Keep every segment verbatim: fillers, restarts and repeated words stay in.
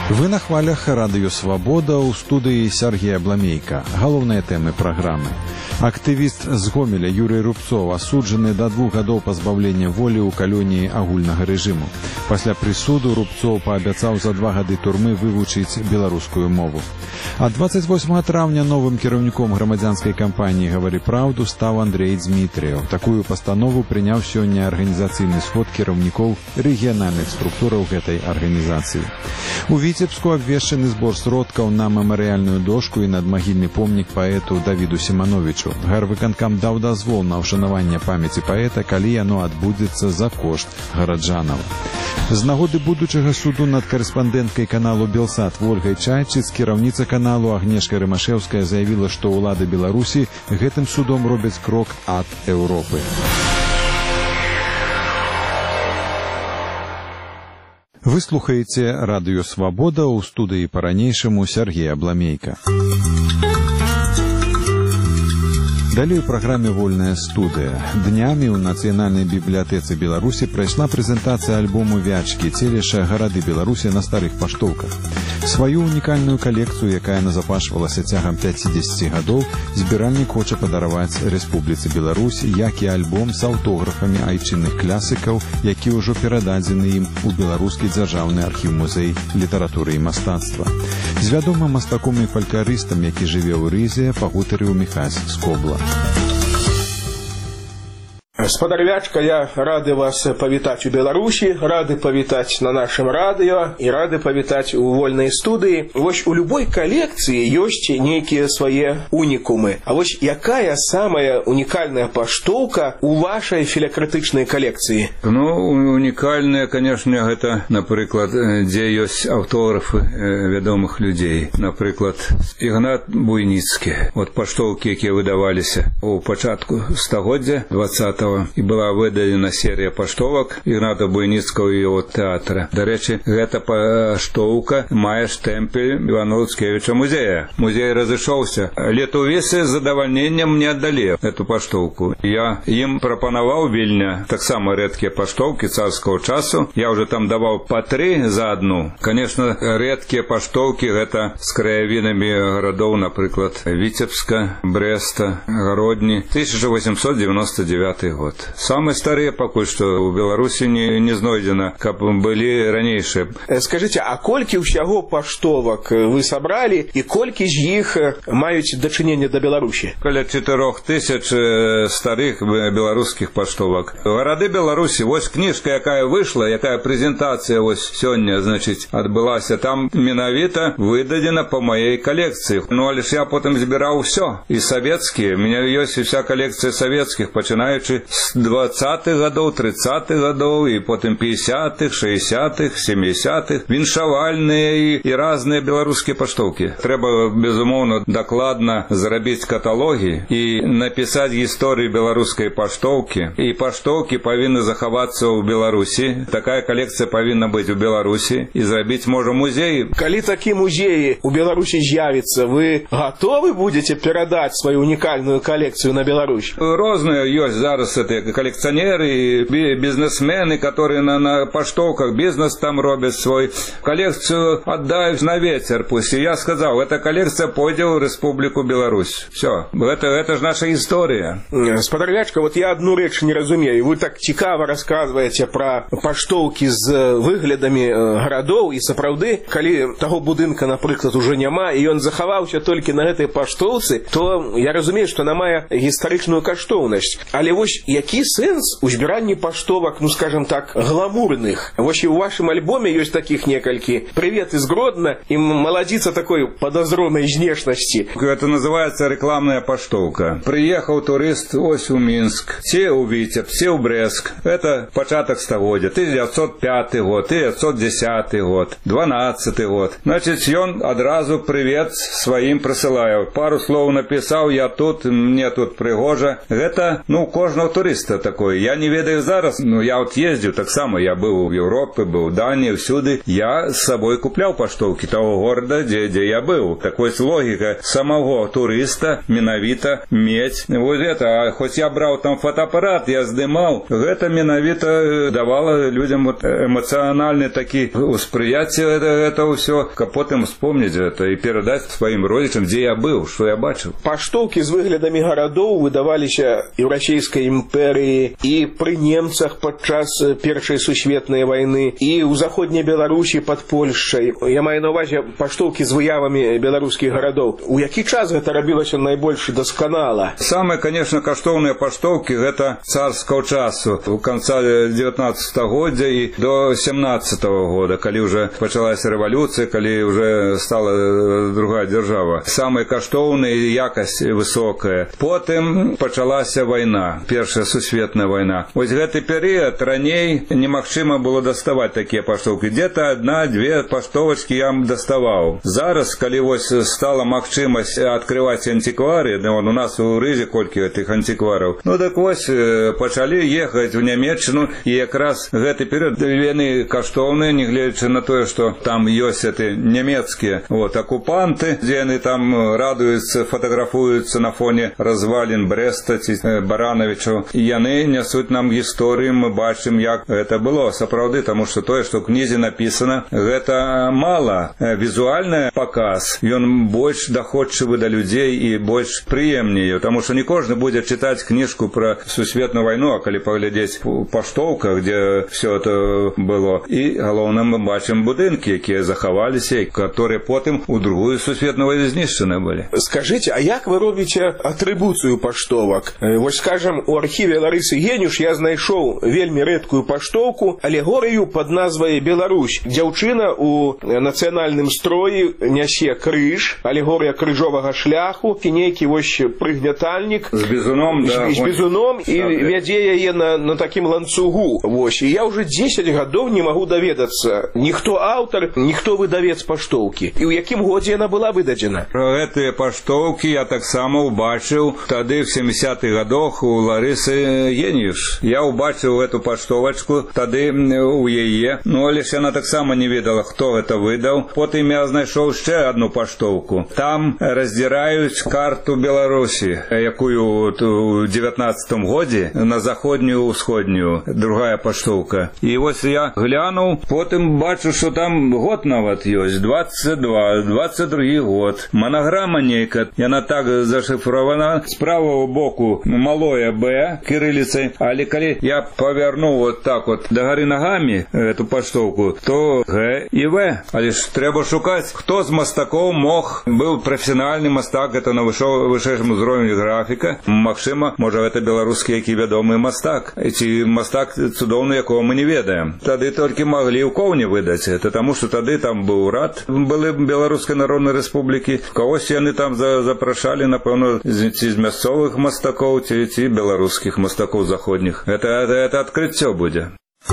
Вы на хвалях Радыё Свабода, у студыі Сергея Бламейка. Галоўныя тэмы праграмы. Актывіст з Гомеля Юрый Рубцов асуджаны да двух гадоў пазбаўлення волі ў калоніі агульнага рэжыму. Пасля прысуду Рубцов паабяцаў за два гады турмы вывучыць беларускую мову. А двадцать восьмого траўня новым кіраўніком грамадзянскай кампаніі «Гавары праўду» стаў Андрей Дзмітрыяў. Такую пастанову прыняў сёння арганізацыйны сход кіраўнікоў рэгіянальных структураў гэтай арганізацыі. У Віцебску абвешчаны збор сродкаў на мемарыяльную дошку і надмагільны помнік паэту Давіду Семановичу. Гарвыканкам даў дазвол на ўшанаванне памяці паэта, калі яно адбудзецца за кошт гараджанаў. З нагоды будучага суду над карэспандэнткай каналу «Белсат» Вольгай Чайчыц кіраўніца каналу Агнешка Рымашэўская заявіла, што ўлады Беларусі гэтым судом робяць крок ад Еўропы. Вы слухаеце Радыё Свабода, у студыі па-ранейшаму Сергея Бламейка. Далей у праграме «Вольная студыя». Днямі ў Нацыянальнай бібліятэцы Беларусі прайшла прэзентацыя альбому «Вячкі» целіша «Гарады Беларусі» на старых паштоўках. Сваю унікальную калекцыю, якая назапашвалася цягам пяцідзесяці гадоў, збіральнік хоча падараваць Рэспубліцы Беларусь, як і альбом з аўтографамі айчынных класікаў, які ўжо перададзены ім у Беларускі дзяржаўны архіў-музей літаратуры і мастацтва. З вядомым мастаком і фалькларыстам, які жыве ў Рызе, пагутарыў Міхась Скобла. Спадар Вячка, я рады вас павітаць у Беларусі, рады павітаць на нашым радыё і рады павітаць у вольнай студыі. Вось у любой калекцыі ёсць нейкія свае унікумы. А вось якая самая унікальная паштоўка у вашай філакрытычнай калекцыі? Ну, унікальная, канешне, гэта, напрыклад, дзе ёсць аўтографы вядомых людзей. Напрыклад, Ігнат Буйніцкі. Вот паштоўкі, якія выдаваліся у пачатку стагоддзя двадцатого, і была выдадзена серія паштовак Ігната Буйніцкага і яго тэатра. Дарэчы, гэта паштоўка мае штэмпель Івана Луцкевіча музея. Музей разышоўся. Летувісы з задавальненнем не аддалі эту паштоўку. Я ім прапанаваў Вільня таксама рэдкія паштоўкі царскага часу. Я ўжо там даваў па тры за адну. Канешне, рэдкія паштоўкі гэта з краявінамі гарадоў, напрыклад, Віцебска, Брэста, Гародні, тысяча восемьсот девяносто девятый год. Самые старые пакуль што ў Беларусі не, не знойдзена, каб былі ранейшыя. Скажыце, а колькі ўсяго паштовак вы сабралі і колькі з іх маюць дачыненне да Беларусі? Каля чатырох тысяч старых беларускіх паштовак. Гарады Беларусі, вось кніжка, якая выйшла, якая прэзентацыя вось сёння, значыць, адбылася, там менавіта выдадзена па маёй калекцыі. Ну, але ж я потым збіраў усё. І савецкія, у мяне ёсць уся калекцыя савецкіх, пачынаючы з двадцатых гадоў, трыццатых гадоў, і потым пятьдесятых, шэсцятых, семидесятых, віншавальныя і, і разныя беларускія паштоўкі. Трэба, безумоўна, дакладна зрабіць каталогі і напісаць гісторыю беларускай паштоўкі. І паштоўкі павінны захавацца ў Беларусі. Такая калекцыя павінна быць у Беларусі і зрабіць, можа, музей. Калі такі музеі у Беларусі з'явіцца, вы гатовы будзеце перадаць сваю унікальную калекцыю на Беларусь? Розныя ёсць зараз это коллекционеры и бизнесмены, которые на, на паштовках бизнес там робят свой. Коллекцию отдают на ветер пусть. И я сказал, эта коллекция пойдет в Республику Беларусь. Все. Это, это же наша история. Спадар Вячка, вот я одну речь не разумею. Вы так цікава рассказываете про паштовки з выглядами городов, и сапраўды, калі того будынка, напрыклад, уже няма, и он захаваўся только на этой паштовцы, то я разумею, что она мае гістарычную каштоўнасць. Але вось які сэнс у збіранні паштовак, ну скажем так, гламурных? Вось і ў вашым альбоме ёсць таких некалькі. Привет из Гродно, и молодица такой подозронной знешнасці. Это называется рекламная паштовка. Приехал турист ось у Минск, все у Витебск, все у Брэск. Это початок стагоддзя, тысяча девятьсот пятый год, тысяча девятьсот десятый год, дванадцатый год. Значит, ён одразу привет своим присылаю. Пару слов написал, я тут, мне тут пригожа. Это, ну, кожного турыста такой. Я не ведаю зараз, ну я от ездил так само, я был в Европе, был в Дании, всюди. Я с собой куплял поштовки того города, где, где я был. Так вот логика самого туриста, менавіта, медь. Вот это, а хоть я брал там фотоаппарат, я снимал, это менавіта давало людям вот эмоциональные такие восприятия этого, этого все, а потом вспомнить это и передать своим родичам, где я был, что я бачил. Паштовки з виглядами гарадоў выдаваліся і ў расійскай імперыі, і пры немцах падчас Першай сусветнай вайны, і ў заходняй Беларусі пад Польшчай. Я маю на ўвазе паштоўкі з выявамі беларускіх гарадоў. У які час гэта рабілася найбольш дасканала? Самые, конечно, каштоўныя паштоўкі гэта царского часу, у конца девятнадцатого года и до семнадцатого года, калі уже пачалася рэвалюцыя, калі уже стала другая держава. Самые каштоўныя, якасць высокая. Потым пачалася вайна, Першая сусветная вайна. Вось гэты перыяд раней немагчыма было даставаць такія паштоўкі. Где-то одна-две паштовачкі я доставаў. Зараз, калі вось стала магчымасць адкрываць антиквары, ну, у нас у Рызе колькі гэтых антиквараў, ну так вось пачалі ехаць в Нямецчыну, і якраз гэты перыяд вельмі каштоўны, нягледзячы на тое, што там ёсць эти нямецкія вот акупанты, дзе яны там радуюцца, фотаграфуюцца на фоне развалін Брэста ці Баранавічаў. І яны нясуць нам гісторыю, мы бачым, як гэта было сапраўды, таму што тое, што ў кнізе напісана, гэта мала. Візуальны паказ, ён больш даходчывы да людзей і больш прыемнее, таму што не кожны будзе чытаць кніжку пра сусветную вайну, а калі паглядзець у паштоўках, дзе все это было. І галоўна, мы бачым будынкі, якія захаваліся, которые потым у другую сусветную вайну знішчаны былі. Скажите, а як вы робіце атрыбуцыю паштовак? Вось, скажем, у архіве Ларысы Генюш я знайшоў вельмі рэдкую паштоўку, алегорыю пад назвай «Беларусь». Дзяўчына у нацыянальным строі нясе крыж, алегорыя крыжовага шляху, і нейкі вось прыгнятальнік з бізуном, да, з бізуном, і вядзе яе на, на такім ланцугу. Вось, і я ўжо дзесяць гадоў не магу даведацца, ніхто аўтар, ніхто выдавец паштоўкі. І ў якім годзе яна была выдадзена? Гэтыя паштоўкі я таксама убачыў тады в семидесятых годах у Ларысы Генюш. Я убачыў эту паштовачку тады у яе, ну але ж яна таксама не ведала, хто гэта выдаў. Потым я знайшоў яшчэ одну паштоўку. Там раздзіраюць карту Беларусі, якую у девятнадцатым годзе на заходнюю, усходнюю, другая паштоўка. І вось я глянуў, потым бачу, што там год нават ёсць, двадцать два, двадцать другі год. Монограмма нейка, яна так зашифрована, з правого боку малое Б кириллицей, але калі я павярнуў вот так вот до гары ногами эту паштоўку, то Г і В. Але ж трэба шукаць, хто з мастакоў мог, быў прафесіянальны мастак, это на вышэйшым узроўні графіка. Магчыма, можа гэта беларускі які вядомы мастак, ці мастак цудоўны, якого мы не ведаем. Тады толькі маглі ў коўне выдаць это, таму што тады там быў урад былы Беларускай Народнай Рэспублікі. Кагось яны там запрашалі, напэўна, ці з мясцовых мастакоў, ці, ці беларускіх мастакоў заходніх. Это, это, это адкрыццё будзе.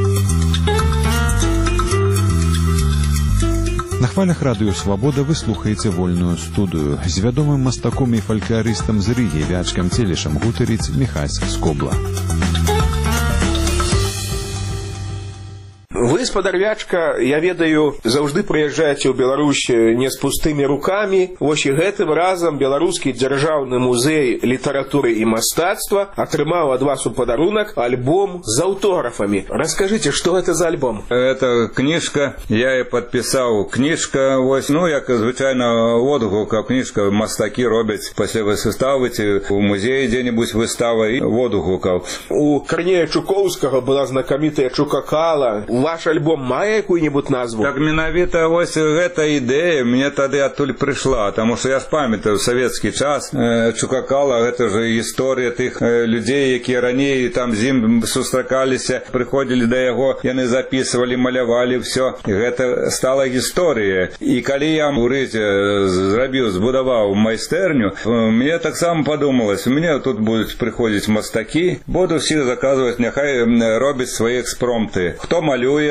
На хвалях радыё «Свабода» вы слухаеце вольную студыю. З вядомым мастаком і фалькларыстам з Рыгі Вячкам Целішам гутарыць Міхась Скобла. Вы, спадар Вячка, я ведаю, заўжды прыязджаеце ў Беларусь не з пустымі рукамі. Вось і гэтым разам Беларускі дзяржаўны музей літаратуры і мастацтва атрымаў ад вас у падарунак альбом з аўтографамі. Раскажыце, што гэта за альбом? Это кніжка, я і падпісаў. Кніжка, вось, ну, як звычайна водгука, кніжка мастакі робяць пасля выставы, ці у музеі дзе-небудзь выстава і водгукаў. У Карнея Чукоўскага была знакамітая Чукакала. Ваш альбом мае якую-небудзь назву? Так менавіта вось гэта ідэя мне тады адтуль прыйшла, таму што я ж памятаю савецкі час. Чукакала гэта ж гісторыя тых людзей, якія раней там з ім сустракаліся, прыходзілі да яго, яны запісвалі, малявалі ўсё. Гэта стала гісторыя. І калі я ў Рызе зрабіў, збудаваў майстэрню, мне таксама падумалось, у мяне тут будуць прыходзіць мастакі, буду ўсіх заказваць, няхай робяць свае экспромты. Хто малюе,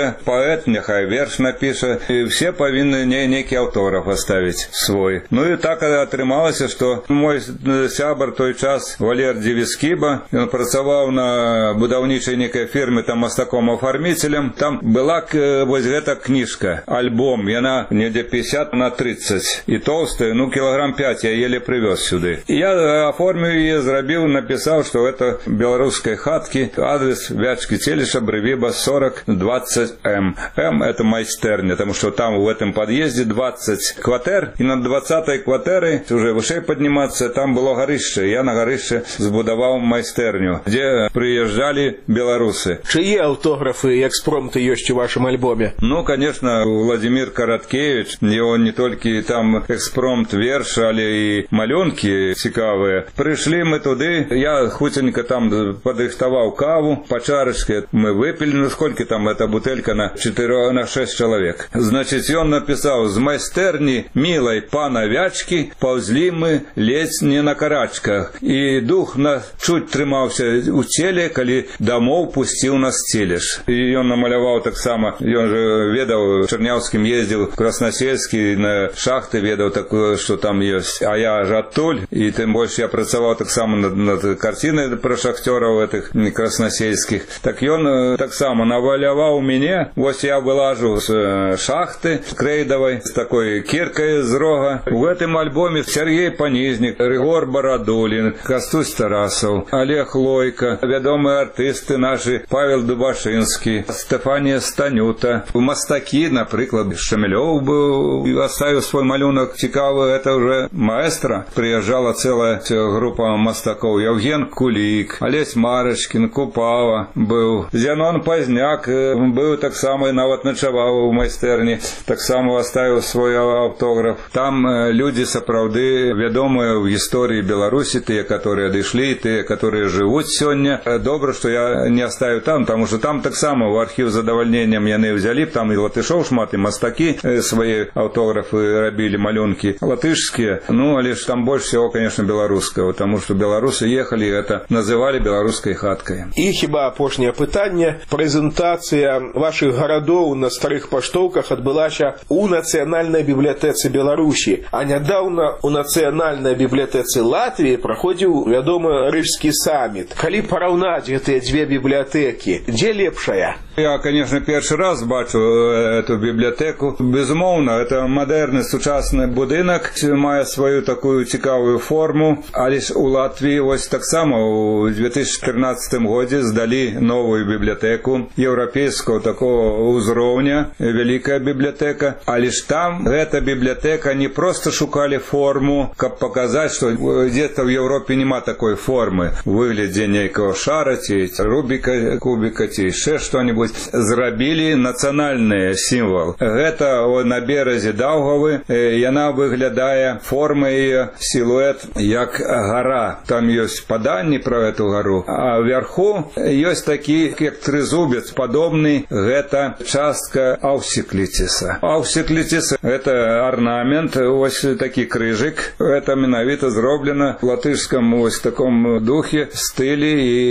прыдзе паэт, няхай верш напіша, і все павінны не, некі аўтограф оставіць свой. Ну і так атрымалася, што мой сябар той час Валер Девискиба, ён працаваў на будаўнічай некай фірме там мастаком-афарміцелем, там была вось гэта кніжка, альбом, яна недзе пятьдесят на тридцать, і толстая, ну кілаграм пять я еле привез сюды. І я оформіў яе, зрабіў, напісаў, што это беларускай хаткі, адрес Вячки Телеша, Бревиба сорок двадцать эм. М это майстэрня, потому что там в этом подъезде двадцать кватэр, и над двадцатой кватэрой, уже выше подниматься, там было горыще. Я на горыще збудаваў майстэрню, где приезжали белорусы. Чьи автографы и экспромты есть в вашем альбоме? Ну, конечно, Владимир Короткевич, и он не только там экспромт верш, але и малюнки цікавые. Пришли мы туды, я хутенько там подрихтовал каву, по чарочке мы выпили, ну сколько там эта бутылька на четыре, на шесть человек. Значит, он написал: «З майстерни милой пана Вячки повзли мы ледь не на карачках, и дух на чуть трымаўся у теле, калі домов пустил нас телеш». И он намаляваў так само, он же ведал, Чернявским ездил, Красносельский на шахты ведал такое, что там есть. А я же оттуль, и тем больше я працаваў так само над, над картиной про шахтеров этих красносельских. Так и он так само наваляваў мне, вот я вылажу с шахты крейдовой, с такой киркой из рога. В этом альбоме Сергей Понизник, Ригор Бородулин, Костусь Тарасов, Олег Лойко, ведомые артисты наши, Павел Дубашинский, Стефания Станюта, мастаки, например, Шемелев был, оставил свой малюнок цікавый, это уже маэстро. Приезжала целая группа мастаков, Евген Кулик, Олесь Марочкин, Купава был, Зенон Поздняк был, так само нават ночевал в майстерне, так само оставил свой автограф. Там люди сапраўды ведомые в истории Беларуси, те, которые дошли, те, которые живут сегодня. Добро, что я не оставил там, потому что там так само в архив задовольнением яны взяли, там и латышов шмат, и мастаки свои автографы робили, малюнки латышские, ну, а лишь там больше всего, конечно, белорусского, потому что белорусы ехали, это называли белорусской хаткой. И хіба апошняе пытанне, прэзентацыя ваших городов на старых паштоўках адбылася у Нацыянальнай бібліятэцы Беларусі, а нядаўна у Нацыянальнай бібліятэцы Латвіі праходзіў вядомы рыжскі саммит. Калі параўнаць гэтыя дзве бібліятэкі, дзе лепшая? Я, конечно, первый раз бачу эту библиотеку. Безумовно, это модерный, сучасный будинок, має свою такую цікавую форму. А лишь у Латвии ось так само в две тысячи тринадцатом году сдали новую библиотеку европейского такого уровня, великая библиотека. А лишь там эта библиотека не просто шукали форму, как показать, что где-то в Европе нема такой формы. Выглядя некого шара, рубика, кубика, еще что-нибудь. Зрабілі нацыянальны сімвал. Гэта на беразе Даўгавы, яна выглядае, форма яе, сілуэт, як гора. Там ёсць паданні пра эту гару, а вверху ёсць такі, як трызубец, падобны, гэта частка Аўсікліціса. Аўсікліціс — гэта арнамент, ось такі крыжык. Это менавіта зроблена в латышском ось таком духе, стылі,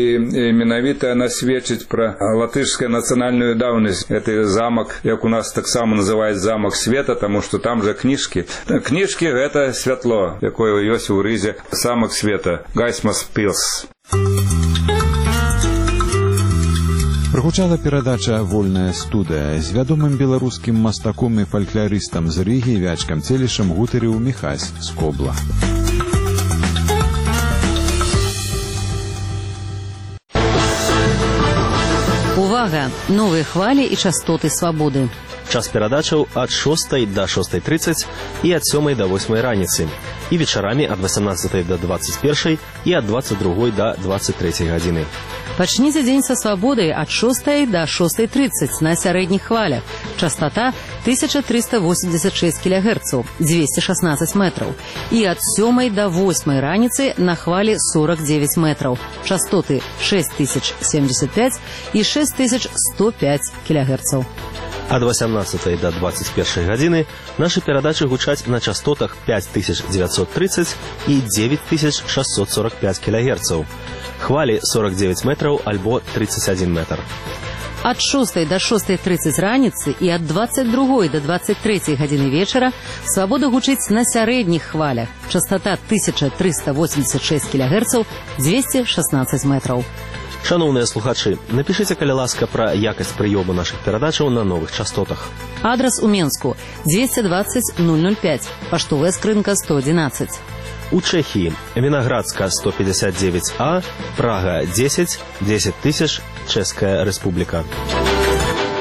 і менавіта яна сведчыць пра латышскае национальную давность. Это замок, как у нас так само называют замок света, потому что там же книжки. Книжки — это светло, такое есть у рызе замок света. Гайсмас Пилс. Прагучала перадача «Вольная студыя». З вядомым беларускім мастаком і фалькларыстам з Рыгі Вячкам Целішам гутарыў Міхась з Кобла. Увага! Новыя хвалі і частоты свабоды. Час перадачаў ад шостай да шостай трыццаць і ад сёмай да восьмай раніцы. І вечарамі ад васямнаццатай да дваццаць першай і ад дваццаць другой да дваццаць трэцяй гадзіны. Пачніце дзень са свабодай ад шостай да шостай трыццаць на сярэдніх хвалях. Частота тысяча триста восемьдесят шесть килогерцаў, двести шестнадцать метров. І ад сёмай да восьмай раніцы на хвалі сорок девять метров. Частоты шесть тысяч семьдесят пять і шесть тысяч сто пять килогерцаў. Ад васямнаццатай да дваццаць першай гадзіны нашы перадачы гучаць на частотах пять тысяч девятьсот тридцать і девять тысяч шестьсот сорок пять килогерцаў. Хвалі сорок девять метров альбо тридцать один метр. Ад шостай да шостай трыццаць раніцы і ад дваццаць другой да дваццаць трэцяй гадзіны вечара свабода гучыць на сярэдніх хвалях. Частота тысяча трыста восемьдесят шесть кілогерцаў, дзвесце шаснаццаць метраў. Шановныя слухачы, напішыце, калі ласка, пра якасць прыёму нашых перадачаў на новых частотах. Адрес у Менску двести двадцать ноль ноль пять, паштовая скрынка сто одиннадцать. У Чэхіі Вінаградска сто пятьдесят девять А, Прага десять, десять тысяч, Чэшская Рэспубліка.